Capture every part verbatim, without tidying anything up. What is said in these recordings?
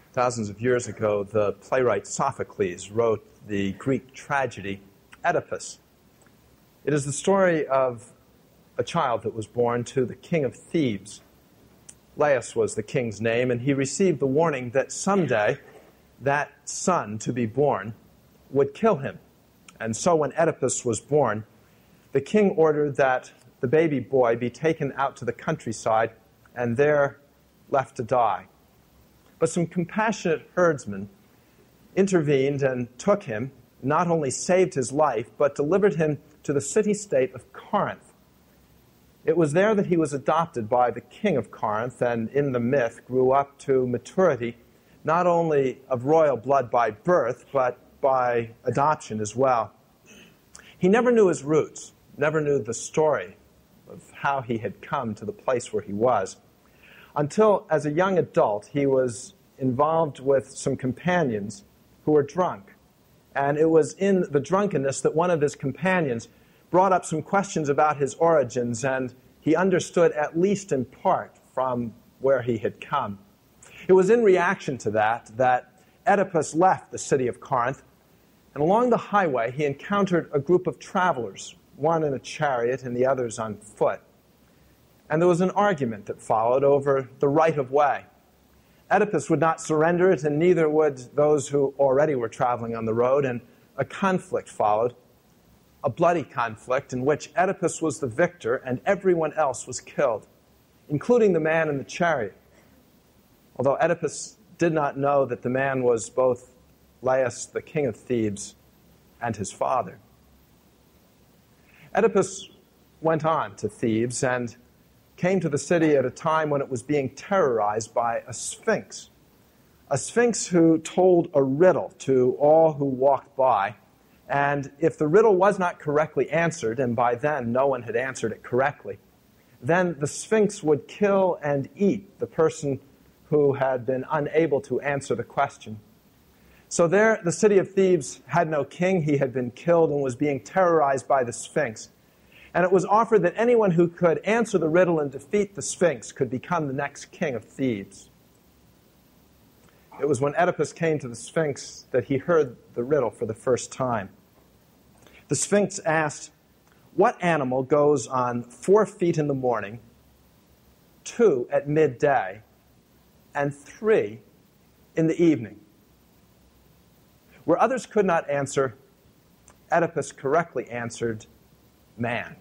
Thousands of years ago, the playwright Sophocles wrote the Greek tragedy Oedipus. It is the story of a child that was born to the king of Thebes. Laius was the king's name, and he received the warning that someday that son to be born would kill him. And so when Oedipus was born, the king ordered that the baby boy be taken out to the countryside and there left to die. But some compassionate herdsmen intervened and took him, not only saved his life, but delivered him to the city-state of Corinth. It was there that he was adopted by the king of Corinth, and in the myth grew up to maturity, not only of royal blood by birth, but by adoption as well. He never knew his roots, never knew the story of how he had come to the place where he was, until as a young adult he was involved with some companions who were drunk. And it was in the drunkenness that one of his companions brought up some questions about his origins, and he understood at least in part from where he had come. It was in reaction to that that Oedipus left the city of Corinth, and along the highway he encountered a group of travelers, one in a chariot and the others on foot. And there was an argument that followed over the right of way. Oedipus would not surrender it, and neither would those who already were traveling on the road, and a conflict followed, a bloody conflict in which Oedipus was the victor and everyone else was killed, including the man in the chariot. Although Oedipus did not know that the man was both Laius, the king of Thebes, and his father. Oedipus went on to Thebes and came to the city at a time when it was being terrorized by a sphinx. A sphinx who told a riddle to all who walked by, and if the riddle was not correctly answered, and by then no one had answered it correctly, then the sphinx would kill and eat the person who had been unable to answer the question. So there, the city of Thebes had no king. He had been killed and was being terrorized by the Sphinx. And it was offered that anyone who could answer the riddle and defeat the Sphinx could become the next king of Thebes. It was when Oedipus came to the Sphinx that he heard the riddle for the first time. The Sphinx asked, "What animal goes on four feet in the morning, two at midday, and three in the evening?" Where others could not answer, Oedipus correctly answered, "Man,"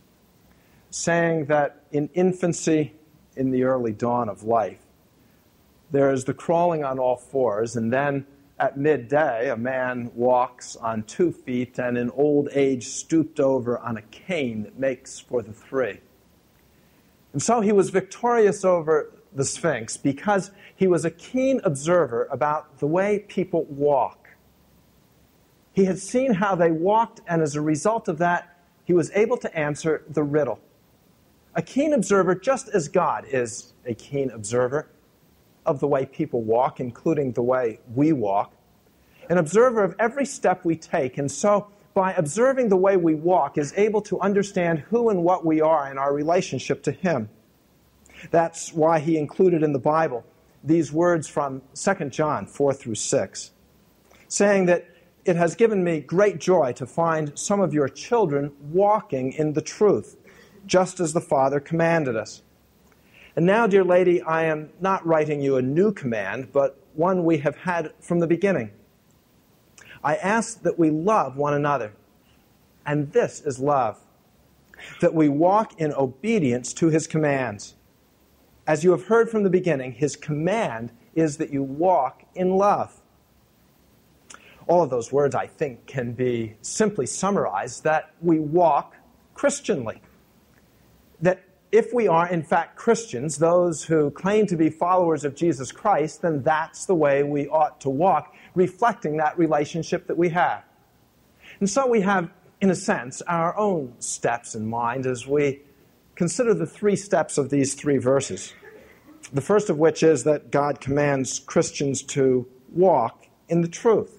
saying that in infancy, in the early dawn of life, there is the crawling on all fours, and then at midday a man walks on two feet, and in old age stooped over on a cane that makes for the three. And so he was victorious over the Sphinx because he was a keen observer about the way people walk. He had seen how they walked, and as a result of that, he was able to answer the riddle. A keen observer, just as God is a keen observer of the way people walk, including the way we walk, an observer of every step we take, and so by observing the way we walk is able to understand who and what we are in our relationship to Him. That's why he included in the Bible these words from Second John four through six, saying that it has given me great joy to find some of your children walking in the truth, just as the Father commanded us. And now, dear lady, I am not writing you a new command, but one we have had from the beginning. I ask that we love one another, and this is love, that we walk in obedience to His commands. As you have heard from the beginning, His command is that you walk in love. All of those words, I think, can be simply summarized that we walk Christianly. That if we are, in fact, Christians, those who claim to be followers of Jesus Christ, then that's the way we ought to walk, reflecting that relationship that we have. And so we have, in a sense, our own steps in mind as we consider the three steps of these three verses. The first of which is that God commands Christians to walk in the truth.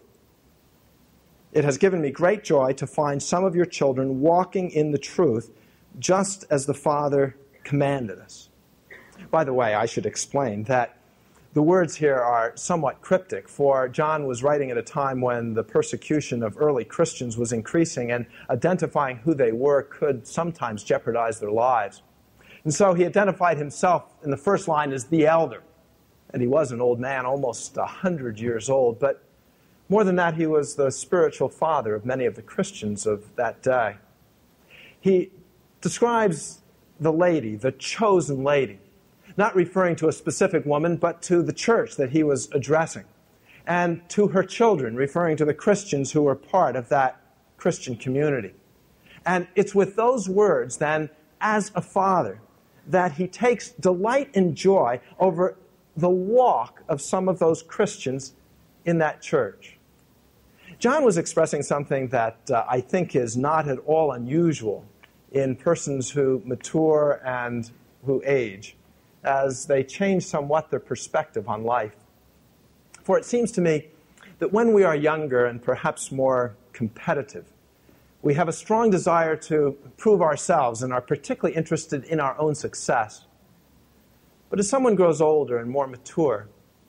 It has given me great joy to find some of your children walking in the truth, just as the Father commanded us. By the way, I should explain that The words here are somewhat cryptic, for John was writing at a time when the persecution of early Christians was increasing, and identifying who they were could sometimes jeopardize their lives. And so he identified himself in the first line as the elder. And he was an old man, almost a hundred years old, but more than that, he was the spiritual father of many of the Christians of that day. He describes the lady, the chosen lady, not referring to a specific woman, but to the church that he was addressing, and to her children, referring to the Christians who were part of that Christian community. And it's with those words, then, as a father, that he takes delight and joy over the walk of some of those Christians in that church. John was expressing something that uh, I think is not at all unusual in persons who mature and who age, as they change somewhat their perspective on life. For it seems to me that when we are younger and perhaps more competitive, we have a strong desire to prove ourselves and are particularly interested in our own success. But as someone grows older and more mature,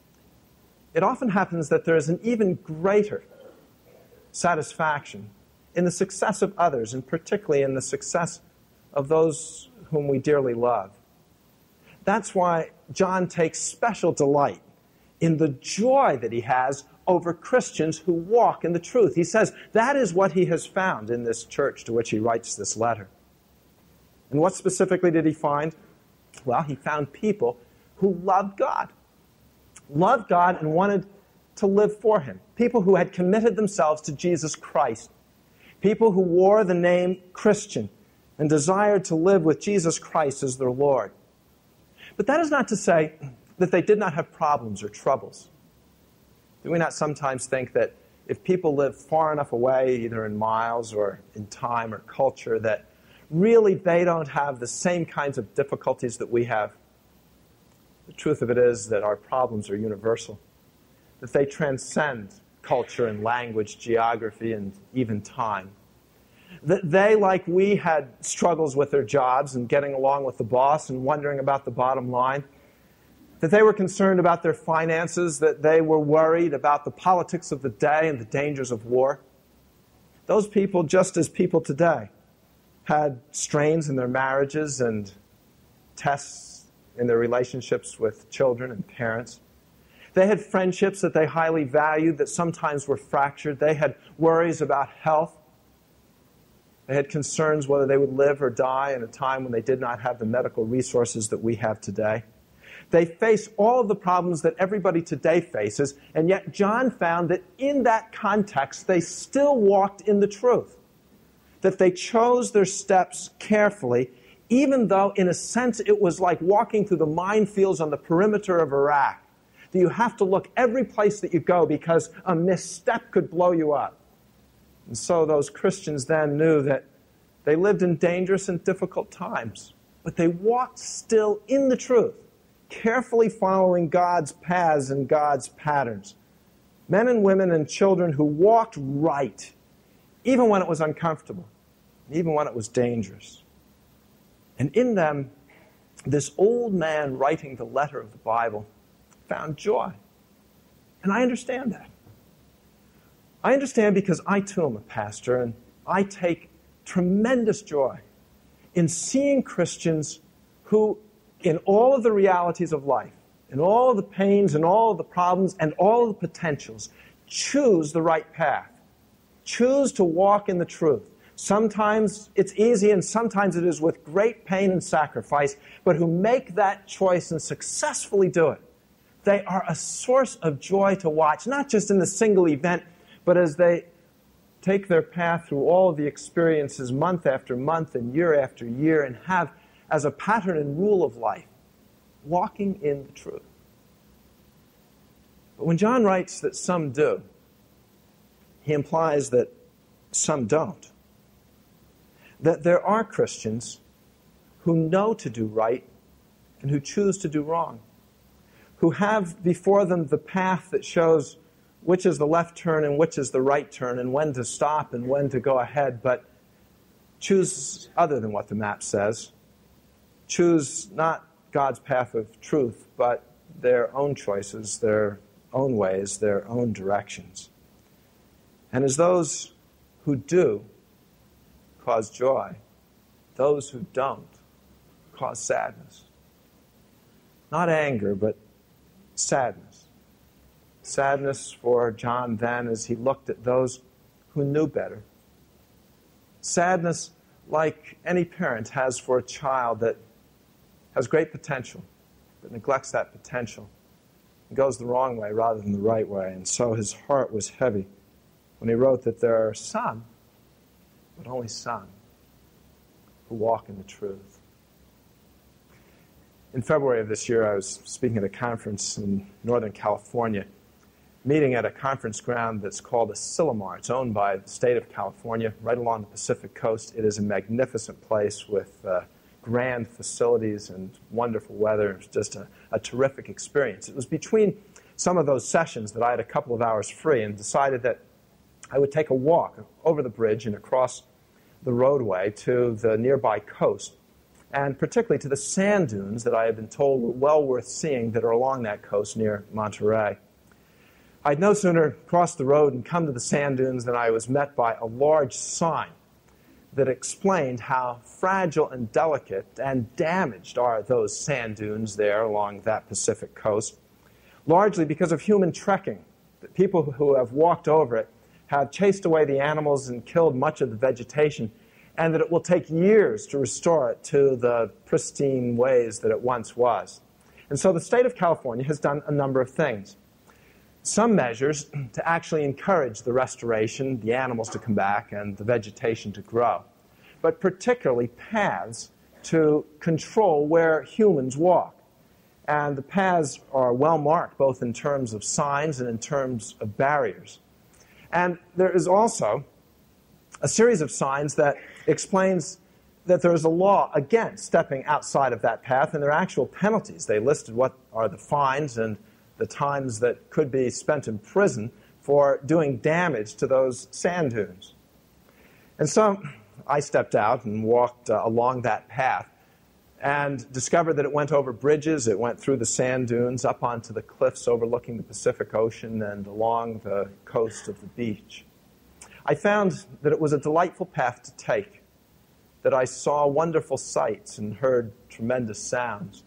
it often happens that there is an even greater satisfaction in the success of others, and particularly in the success of those whom we dearly love. That's why John takes special delight in the joy that he has over Christians who walk in the truth. He says that is what he has found in this church to which he writes this letter. And what specifically did he find? Well, he found people who loved God, loved God and wanted to live for him. People who had committed themselves to Jesus Christ. People who wore the name Christian and desired to live with Jesus Christ as their Lord. But that is not to say that they did not have problems or troubles. Do we not sometimes think that if people live far enough away, either in miles or in time or culture, that really they don't have the same kinds of difficulties that we have? The truth of it is that our problems are universal, that they transcend culture and language, geography, and even time. That they, like we, had struggles with their jobs and getting along with the boss and wondering about the bottom line. That they were concerned about their finances, that they were worried about the politics of the day and the dangers of war. Those people, just as people today, had strains in their marriages and tests in their relationships with children and parents. They had friendships that they highly valued that sometimes were fractured. They had worries about health. They had concerns whether they would live or die in a time when they did not have the medical resources that we have today. They faced all of the problems that everybody today faces, and yet John found that in that context, they still walked in the truth. That they chose their steps carefully, even though, in a sense, it was like walking through the minefields on the perimeter of Iraq. That you have to look every place that you go because a misstep could blow you up. And so those Christians then knew that they lived in dangerous and difficult times, but they walked still in the truth, carefully following God's paths and God's patterns. Men and women and children who walked right, even when it was uncomfortable, even when it was dangerous. And in them, this old man writing the letter of the Bible found joy. And I understand that. I understand because I too am a pastor, and I take tremendous joy in seeing Christians who, in all of the realities of life, in all of the pains and all of the problems and all of the potentials, choose the right path. Choose to walk in the truth. Sometimes it's easy and sometimes it is with great pain and sacrifice, but who make that choice and successfully do it. They are a source of joy to watch, not just in the single event, but as they take their path through all of the experiences month after month and year after year and have as a pattern and rule of life, walking in the truth. But when John writes that some do, he implies that some don't. That there are Christians who know to do right and who choose to do wrong, who have before them the path that shows which is the left turn and which is the right turn and when to stop and when to go ahead, but choose other than what the map says. Choose not God's path of truth, but their own choices, their own ways, their own directions. And as those who do cause joy, those who don't cause sadness. Not anger, but sadness. Sadness for John then as he looked at those who knew better. Sadness like any parent has for a child that has great potential, but neglects that potential and goes the wrong way rather than the right way. And so his heart was heavy when he wrote that there are some, but only some, who walk in the truth. In February of this year, I was speaking at a conference in Northern California, meeting at a conference ground that's called Asilomar. It's owned by the state of California, right along the Pacific coast. It is a magnificent place with uh, grand facilities and wonderful weather. It was just a, a terrific experience. It was between some of those sessions that I had a couple of hours free and decided that I would take a walk over the bridge and across the roadway to the nearby coast, and particularly to the sand dunes that I had been told were well worth seeing that are along that coast near Monterey. I'd no sooner crossed the road and come to the sand dunes than I was met by a large sign that explained how fragile and delicate and damaged are those sand dunes there along that Pacific coast, largely because of human trekking. The people who have walked over it have chased away the animals and killed much of the vegetation, and that it will take years to restore it to the pristine ways that it once was. And so the state of California has done a number of things. Some measures to actually encourage the restoration, the animals to come back, and the vegetation to grow. But particularly paths to control where humans walk. And the paths are well marked, both in terms of signs and in terms of barriers. And there is also a series of signs that explains that there is a law against stepping outside of that path, and there are actual penalties. They listed what are the fines and the times that could be spent in prison for doing damage to those sand dunes. And so I stepped out and walked uh, along that path and discovered that it went over bridges, it went through the sand dunes, up onto the cliffs overlooking the Pacific Ocean and along the coast of the beach. I found that it was a delightful path to take, that I saw wonderful sights and heard tremendous sounds.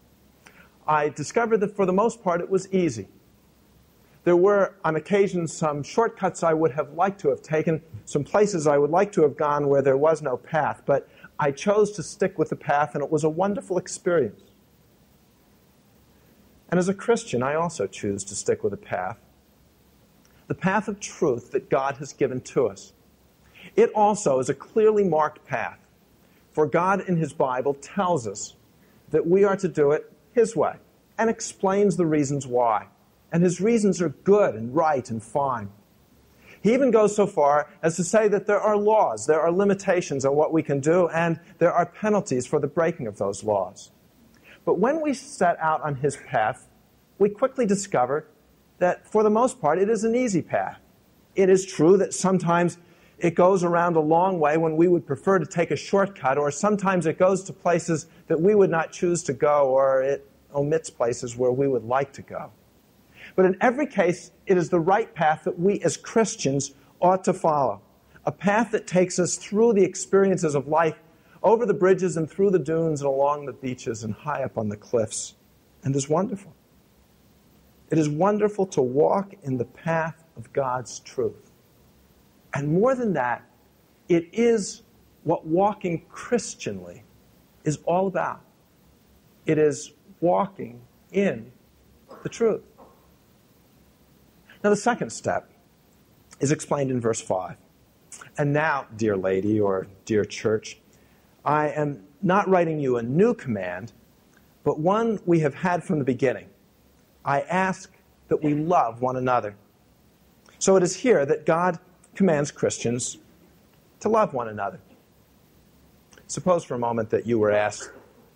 I discovered that for the most part it was easy. There were, on occasion, some shortcuts I would have liked to have taken, some places I would like to have gone where there was no path, but I chose to stick with the path, and it was a wonderful experience. And as a Christian, I also choose to stick with a path, the path of truth that God has given to us. It also is a clearly marked path, for God in His Bible tells us that we are to do it His way and explains the reasons why. And His reasons are good and right and fine. He even goes so far as to say that there are laws, there are limitations on what we can do, and there are penalties for the breaking of those laws. But when we set out on His path, we quickly discover that for the most part it is an easy path. It is true that sometimes it goes around a long way when we would prefer to take a shortcut, or sometimes it goes to places that we would not choose to go, or it omits places where we would like to go. But in every case, it is the right path that we as Christians ought to follow. A path that takes us through the experiences of life, over the bridges and through the dunes and along the beaches and high up on the cliffs, and is wonderful. It is wonderful to walk in the path of God's truth. And more than that, it is what walking Christianly is all about. It is walking in the truth. Now, the second step is explained in verse five. And now, dear lady or dear church, I am not writing you a new command, but one we have had from the beginning. I ask that we love one another. So it is here that God commands Christians to love one another. Suppose for a moment that you were asked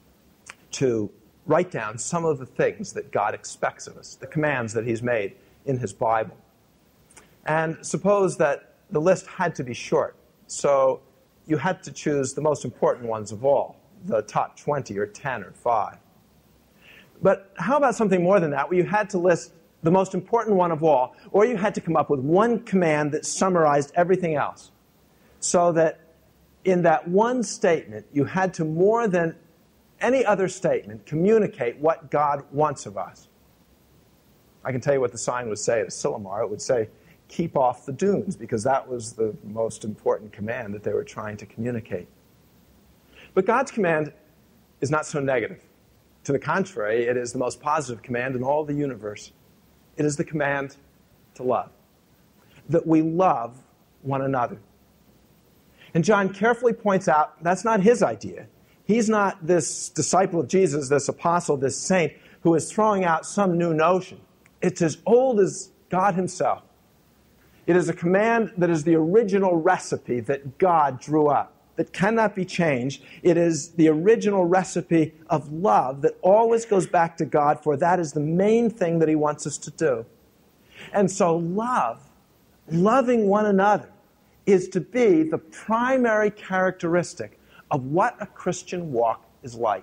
to write down some of the things that God expects of us, the commands that He's made in His Bible. And suppose that the list had to be short, so you had to choose the most important ones of all, the top twenty or ten or five. But how about something more than that, where you had to list the most important one of all, or you had to come up with one command that summarized everything else, so that in that one statement you had to, more than any other statement, communicate what God wants of us? I can tell you what the sign would say at Asilomar. It would say, keep off the dunes, because that was the most important command that they were trying to communicate. But God's command is not so negative. To the contrary, it is the most positive command in all the universe. It is the command to love, that we love one another. And John carefully points out that's not his idea. He's not this disciple of Jesus, this apostle, this saint, who is throwing out some new notion. It's as old as God himself. It is a command that is the original recipe that God drew up, that cannot be changed. It is the original recipe of love that always goes back to God, for that is the main thing that he wants us to do. And so love, loving one another, is to be the primary characteristic of what a Christian walk is like.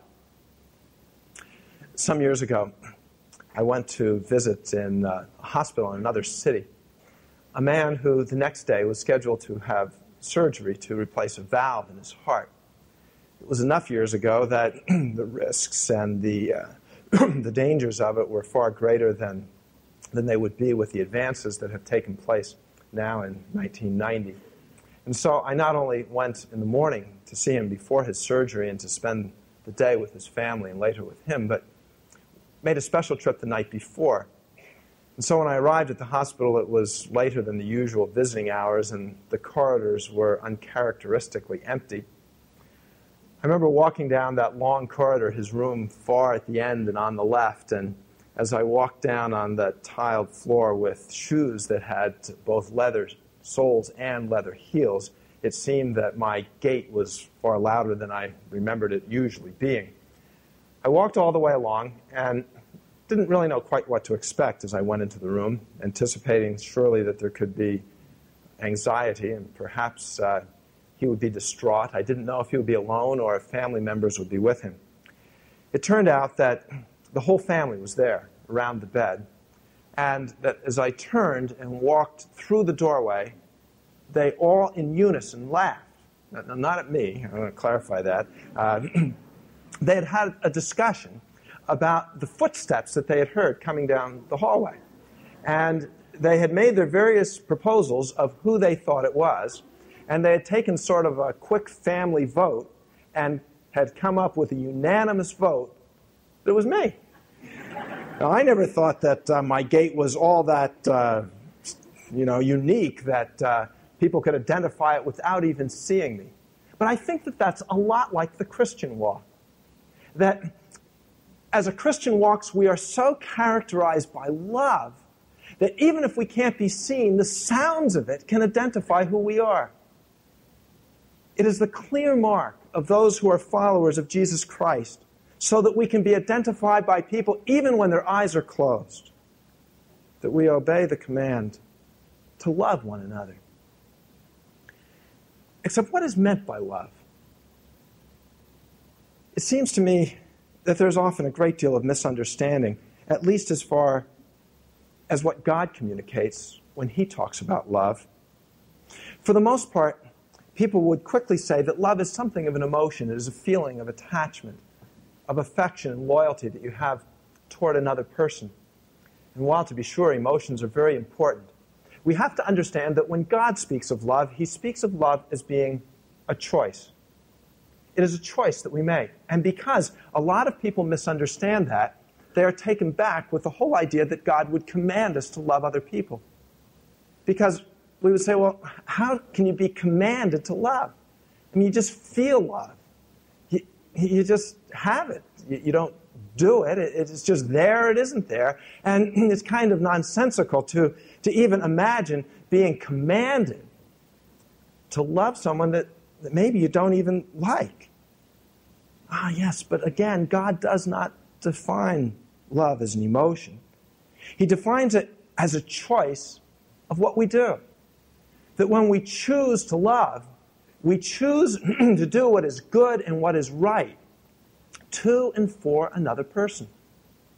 Some years ago, I went to visit in a hospital in another city a man who the next day was scheduled to have surgery to replace a valve in his heart. It was enough years ago that the risks and the uh, the dangers of it were far greater than than they would be with the advances that have taken place now in nineteen ninety. And so I not only went in the morning to see him before his surgery and to spend the day with his family and later with him, but made a special trip the night before. And so when I arrived at the hospital, it was later than the usual visiting hours, and the corridors were uncharacteristically empty. I remember walking down that long corridor, his room far at the end and on the left, and as I walked down on the tiled floor with shoes that had both leather soles and leather heels, it seemed that my gait was far louder than I remembered it usually being. I walked all the way along and didn't really know quite what to expect as I went into the room, anticipating surely that there could be anxiety and perhaps uh, he would be distraught. I didn't know if he would be alone or if family members would be with him. It turned out that the whole family was there around the bed, and that as I turned and walked through the doorway, they all in unison laughed. Now, not at me, I want to clarify that. Uh, they had had a discussion about the footsteps that they had heard coming down the hallway. And they had made their various proposals of who they thought it was, and they had taken sort of a quick family vote and had come up with a unanimous vote that it was me. Now, I never thought that uh, my gait was all that, uh, you know, unique, that uh, people could identify it without even seeing me. But I think that that's a lot like the Christian walk. That as a Christian walks, we are so characterized by love that even if we can't be seen, the sounds of it can identify who we are. It is the clear mark of those who are followers of Jesus Christ, so that we can be identified by people even when their eyes are closed, that we obey the command to love one another. Except what is meant by love? It seems to me that there's often a great deal of misunderstanding, at least as far as what God communicates when he talks about love. For the most part, people would quickly say that love is something of an emotion. It is a feeling of attachment, of affection and loyalty that you have toward another person. And while, to be sure, emotions are very important, we have to understand that when God speaks of love, he speaks of love as being a choice. It is a choice that we make. And because a lot of people misunderstand that, they are taken back with the whole idea that God would command us to love other people. Because we would say, well, how can you be commanded to love? I mean, you just feel love. You, you just have it. You, you don't do it. it. It's just there, it isn't there. And it's kind of nonsensical to, to even imagine being commanded to love someone that that maybe you don't even like. Ah, yes, but again, God does not define love as an emotion. He defines it as a choice of what we do. That when we choose to love, we choose to do what is good and what is right to and for another person.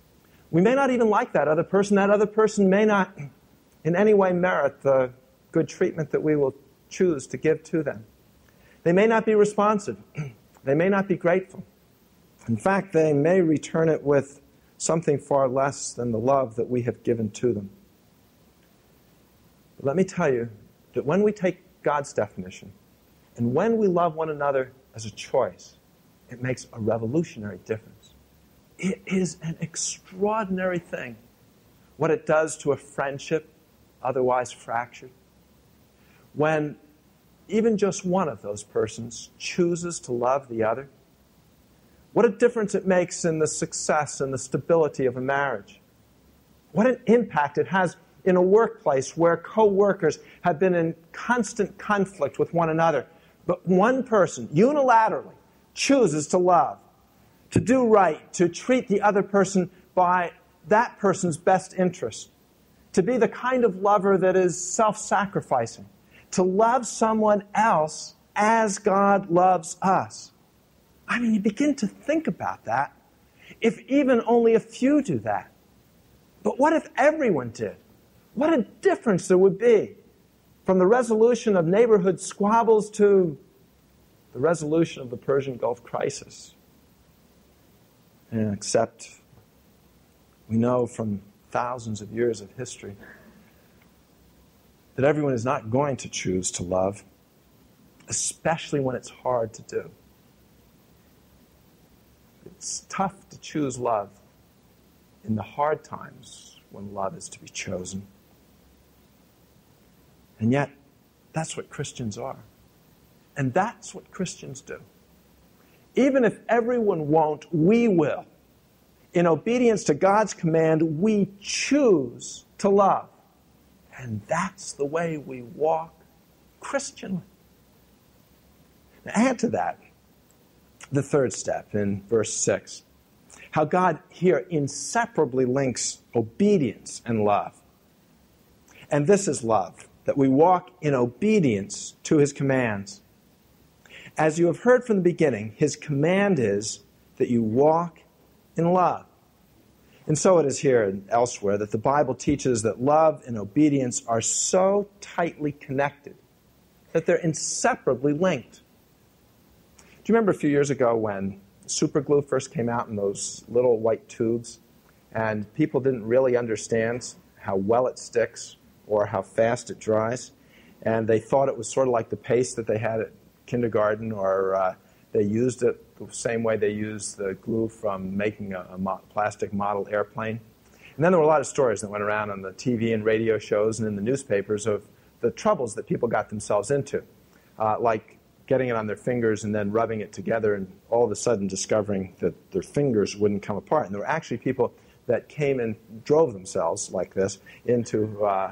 We may not even like that other person. That other person may not in any way merit the good treatment that we will choose to give to them. They may not be responsive. They may not be grateful. In fact, they may return it with something far less than the love that we have given to them. But let me tell you that when we take God's definition, and when we love one another as a choice, it makes a revolutionary difference. It is an extraordinary thing what it does to a friendship otherwise fractured. When even just one of those persons chooses to love the other, what a difference it makes in the success and the stability of a marriage. What an impact it has in a workplace where co-workers have been in constant conflict with one another. But one person, unilaterally, chooses to love, to do right, to treat the other person by that person's best interest, to be the kind of lover that is self-sacrificing, to love someone else as God loves us. I mean, you begin to think about that. If even only a few do that. But what if everyone did? What a difference there would be from the resolution of neighborhood squabbles to the resolution of the Persian Gulf crisis. And except we know from thousands of years of history that everyone is not going to choose to love, especially when it's hard to do. It's tough to choose love in the hard times when love is to be chosen. And yet, that's what Christians are. And that's what Christians do. Even if everyone won't, we will. In obedience to God's command, we choose to love. And that's the way we walk Christianly. Now, add to that the third step in verse six. How God here inseparably links obedience and love. And this is love, that we walk in obedience to His commands. As you have heard from the beginning, His command is that you walk in love. And so it is here and elsewhere that the Bible teaches that love and obedience are so tightly connected that they're inseparably linked. Do you remember a few years ago when super glue first came out in those little white tubes, and people didn't really understand how well it sticks or how fast it dries, and they thought it was sort of like the paste that they had at kindergarten, or uh, they used it the same way they used the glue from making a, a mo- plastic model airplane. And then there were a lot of stories that went around on the T V and radio shows and in the newspapers of the troubles that people got themselves into, uh, like getting it on their fingers and then rubbing it together and all of a sudden discovering that their fingers wouldn't come apart. And there were actually people that came and drove themselves like this into uh,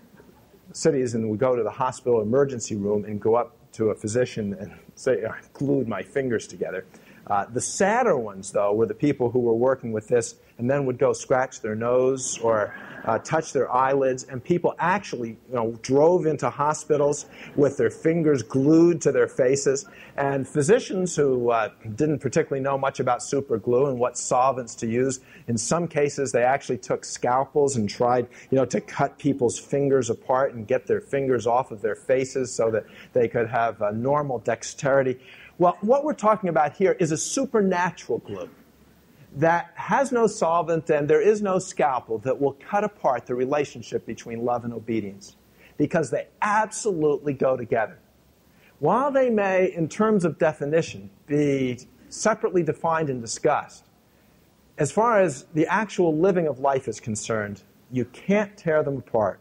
cities and would go to the hospital emergency room and go up to a physician and say, I glued my fingers together. Uh, the sadder ones, though, were the people who were working with this and then would go scratch their nose or uh, touch their eyelids, and people actually, you know, drove into hospitals with their fingers glued to their faces. And physicians who uh, didn't particularly know much about super glue and what solvents to use, in some cases they actually took scalpels and tried, you know, to cut people's fingers apart and get their fingers off of their faces so that they could have a normal dexterity. Well, what we're talking about here is a supernatural glue that has no solvent and there is no scalpel that will cut apart the relationship between love and obedience, because they absolutely go together. While they may, in terms of definition, be separately defined and discussed, as far as the actual living of life is concerned, you can't tear them apart.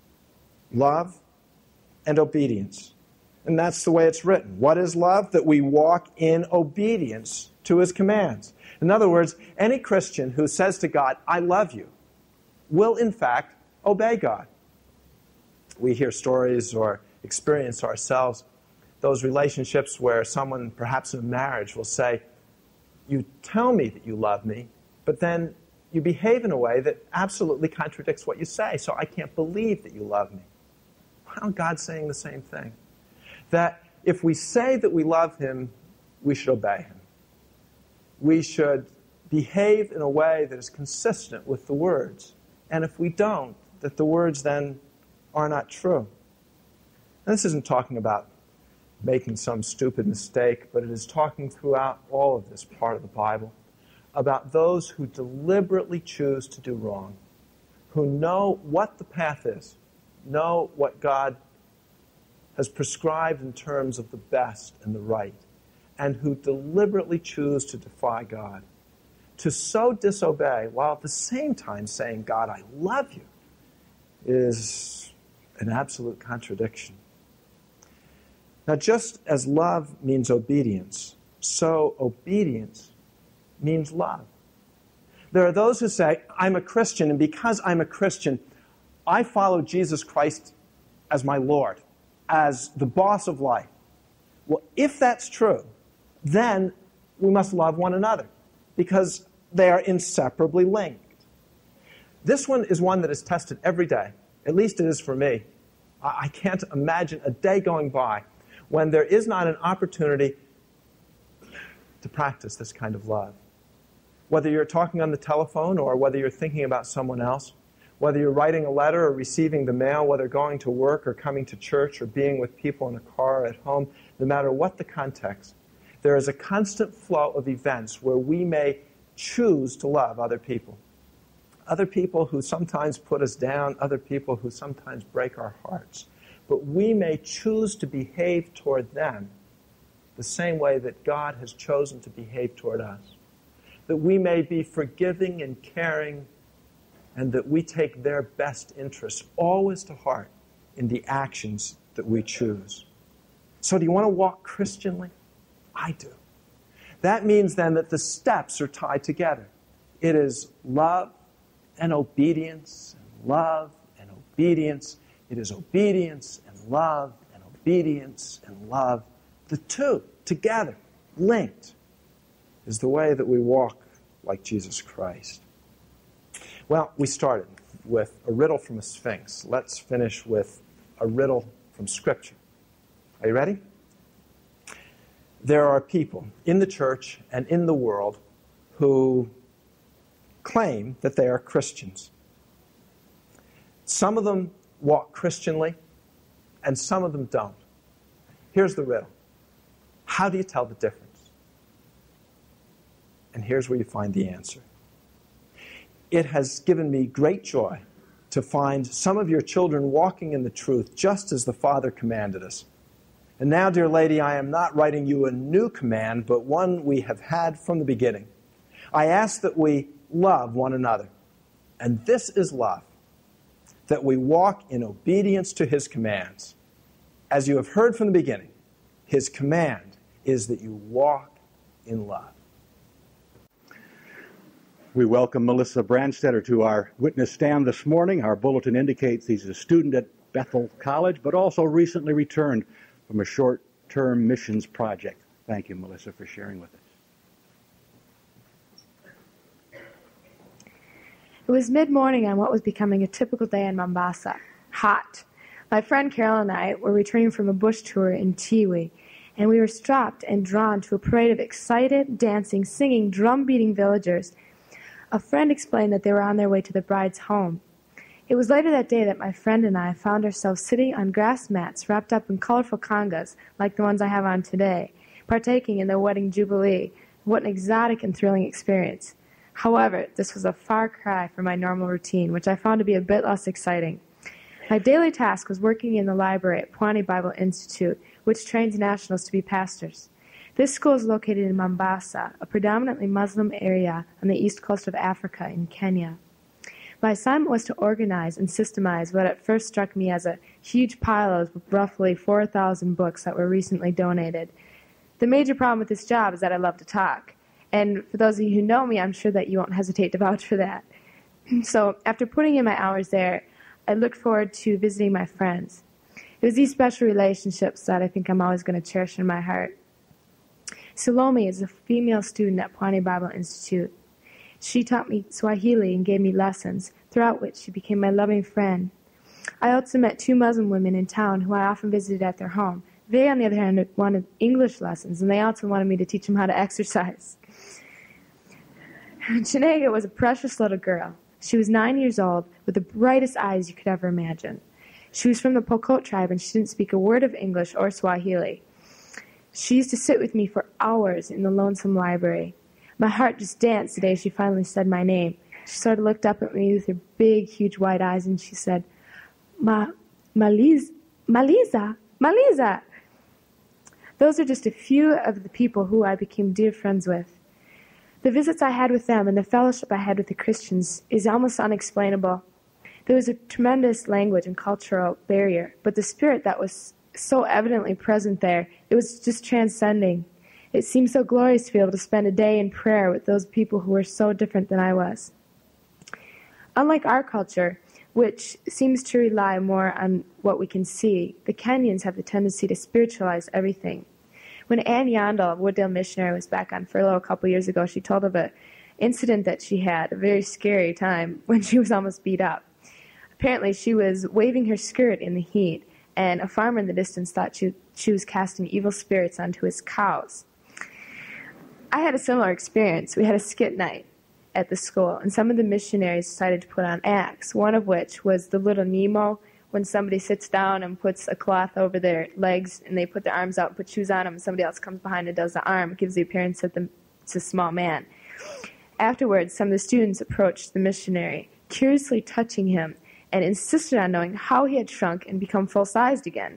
Love and obedience. And that's the way it's written. What is love? That we walk in obedience to His commands. In other words, any Christian who says to God, I love you, will in fact obey God. We hear stories or experience ourselves those relationships where someone, perhaps in a marriage, will say, you tell me that you love me, but then you behave in a way that absolutely contradicts what you say, so I can't believe that you love me. Well, God's saying the same thing. That if we say that we love Him, we should obey Him. We should behave in a way that is consistent with the words. And if we don't, that the words then are not true. And this isn't talking about making some stupid mistake, but it is talking throughout all of this part of the Bible about those who deliberately choose to do wrong, who know what the path is, know what God has prescribed in terms of the best and the right, and who deliberately choose to defy God. To so disobey while at the same time saying, God, I love you, is an absolute contradiction. Now, just as love means obedience, so obedience means love. There are those who say, I'm a Christian, and because I'm a Christian, I follow Jesus Christ as my Lord, as the boss of life. Well, if that's true, then we must love one another, because they are inseparably linked. This one is one that is tested every day. At least it is for me. I can't imagine a day going by when there is not an opportunity to practice this kind of love. Whether you're talking on the telephone or whether you're thinking about someone else, whether you're writing a letter or receiving the mail, whether going to work or coming to church or being with people in a car or at home, no matter what the context, there is a constant flow of events where we may choose to love other people. Other people who sometimes put us down, other people who sometimes break our hearts. But we may choose to behave toward them the same way that God has chosen to behave toward us. That we may be forgiving and caring, and that we take their best interests always to heart in the actions that we choose. So do you want to walk Christianly? I do. That means then that the steps are tied together. It is love and obedience, and love and obedience. It is obedience and love and obedience and love. The two together, linked, is the way that we walk like Jesus Christ. Well, we started with a riddle from a sphinx. Let's finish with a riddle from Scripture. Are you ready? There are people in the church and in the world who claim that they are Christians. Some of them walk Christianly, and some of them don't. Here's the riddle. How do you tell the difference? And here's where you find the answer. It has given me great joy to find some of your children walking in the truth just as the Father commanded us. And now, dear lady, I am not writing you a new command, but one we have had from the beginning. I ask that we love one another. And this is love, that we walk in obedience to His commands. As you have heard from the beginning, His command is that you walk in love. We welcome Melissa Brandstetter to our witness stand this morning. Our bulletin indicates he's a student at Bethel College, but also recently returned from a short-term missions project. Thank you, Melissa, for sharing with us. It was mid-morning on what was becoming a typical day in Mombasa. Hot. My friend Carol and I were returning from a bush tour in Tiwi, and we were stopped and drawn to a parade of excited, dancing, singing, drum-beating villagers. A friend explained that they were on their way to the bride's home. It was later that day that my friend and I found ourselves sitting on grass mats wrapped up in colorful congas, like the ones I have on today, partaking in the wedding jubilee. What an exotic and thrilling experience. However, this was a far cry from my normal routine, which I found to be a bit less exciting. My daily task was working in the library at Pwani Bible Institute, which trains nationals to be pastors. This school is located in Mombasa, a predominantly Muslim area on the east coast of Africa in Kenya. My assignment was to organize and systemize what at first struck me as a huge pile of roughly four thousand books that were recently donated. The major problem with this job is that I love to talk. And for those of you who know me, I'm sure that you won't hesitate to vouch for that. So after putting in my hours there, I looked forward to visiting my friends. It was these special relationships that I think I'm always going to cherish in my heart. Salome is a female student at Pwani Bible Institute. She taught me Swahili and gave me lessons, throughout which she became my loving friend. I also met two Muslim women in town who I often visited at their home. They, on the other hand, wanted English lessons, and they also wanted me to teach them how to exercise. Chinega was a precious little girl. She was nine years old, with the brightest eyes you could ever imagine. She was from the Pokot tribe, and she didn't speak a word of English or Swahili. She used to sit with me for hours in the lonesome library. My heart just danced the day she finally said my name. She sort of looked up at me with her big, huge white eyes, and she said, Ma, Maliz, Maliza, Maliza. Those are just a few of the people who I became dear friends with. The visits I had with them and the fellowship I had with the Christians is almost unexplainable. There was a tremendous language and cultural barrier, but the spirit that was so evidently present there, it was just transcending. It seemed so glorious to be able to spend a day in prayer with those people who were so different than I was. Unlike our culture, which seems to rely more on what we can see, the Kenyans have the tendency to spiritualize everything. When Ann Yandel, Wooddale missionary, was back on furlough a couple years ago, she told of an incident that she had, a very scary time, when she was almost beat up. Apparently, she was waving her skirt in the heat, and a farmer in the distance thought she, she was casting evil spirits onto his cows. I had a similar experience. We had a skit night at the school, and some of the missionaries decided to put on acts, one of which was the little Nemo, when somebody sits down and puts a cloth over their legs and they put their arms out and put shoes on them, and somebody else comes behind and does the arm. It gives the appearance that the, it's a small man. Afterwards, some of the students approached the missionary, curiously touching him, and insisted on knowing how he had shrunk and become full-sized again.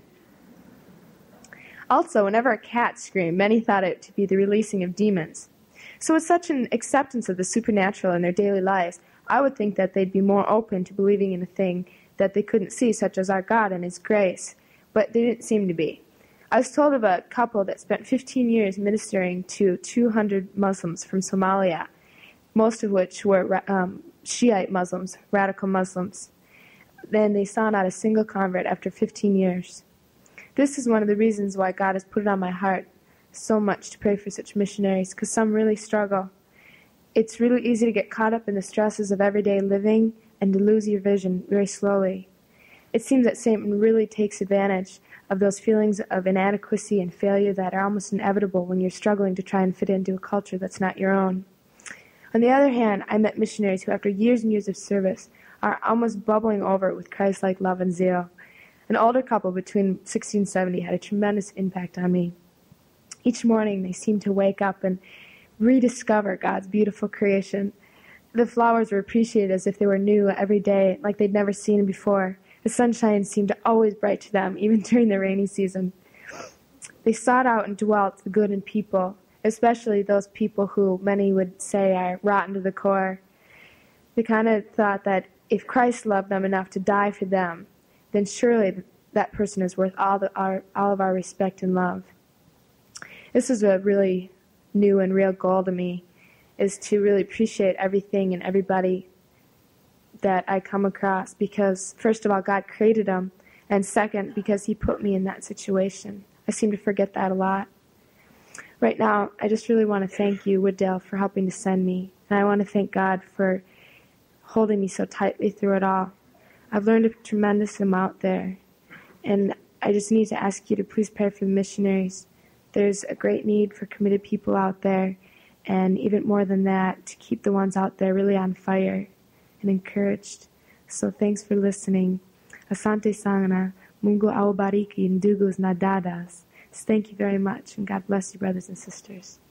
Also, whenever a cat screamed, many thought it to be the releasing of demons. So with such an acceptance of the supernatural in their daily lives, I would think that they'd be more open to believing in a thing that they couldn't see, such as our God and His grace. But they didn't seem to be. I was told of a couple that spent fifteen years ministering to two hundred Muslims from Somalia, most of which were um, Shiite Muslims, radical Muslims. Then they saw not a single convert after fifteen years. This is one of the reasons why God has put it on my heart so much to pray for such missionaries, because some really struggle. It's really easy to get caught up in the stresses of everyday living and to lose your vision very slowly. It seems that Satan really takes advantage of those feelings of inadequacy and failure that are almost inevitable when you're struggling to try and fit into a culture that's not your own. On the other hand, I met missionaries who, after years and years of service, are almost bubbling over with Christ-like love and zeal. An older couple between sixty and seventy had a tremendous impact on me. Each morning they seemed to wake up and rediscover God's beautiful creation. The flowers were appreciated as if they were new every day, like they'd never seen them before. The sunshine seemed to always bright to them, even during the rainy season. They sought out and dwelt the good in people, especially those people who many would say are rotten to the core. They kind of thought that if Christ loved them enough to die for them, then surely that person is worth all, the, our, all of our respect and love. This is a really new and real goal to me, is to really appreciate everything and everybody that I come across, because first of all, God created them, and second, because He put me in that situation. I seem to forget that a lot. Right now, I just really want to thank you, Wooddale, for helping to send me, and I want to thank God for holding me so tightly through it all. I've learned a tremendous amount there, and I just need to ask you to please pray for the missionaries. There's a great need for committed people out there, and even more than that, to keep the ones out there really on fire and encouraged. So thanks for listening. Asante sana, Mungu awabariki ndugu na dadas. Thank you very much, and God bless you, brothers and sisters.